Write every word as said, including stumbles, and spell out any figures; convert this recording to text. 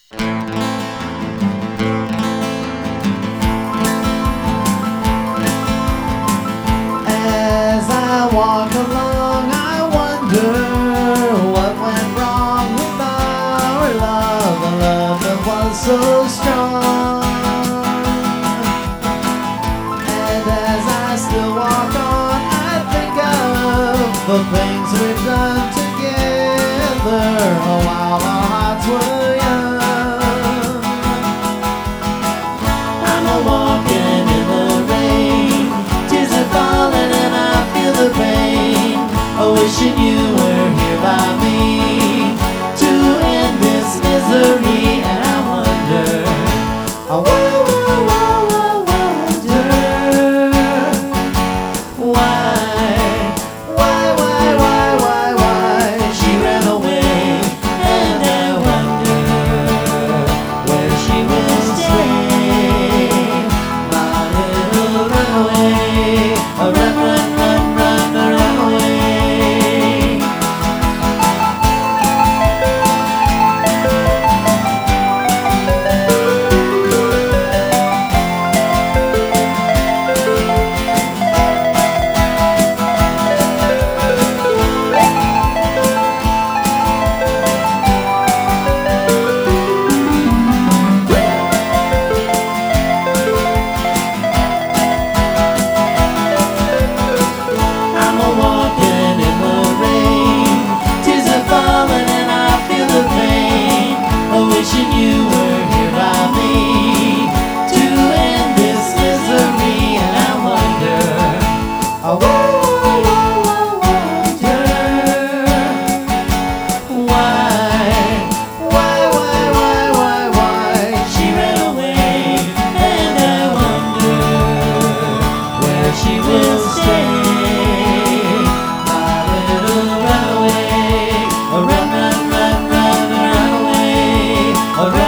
As I walk along, I wonder what went wrong with our love, a love that was so strong. And as I still walk on, I think of the things we've done together, oh, while our hearts were young. I'm a walking in the rain, tears are falling and I feel the pain, oh, wishing you were here by me to end this misery. And I wonder, I wonder, wishing you were here by me to end this misery. And I wonder, I wonder why, why, why, why, why, why she ran away. And I wonder where she will stay, my little runaway, a run, run, run, run, run away. All right.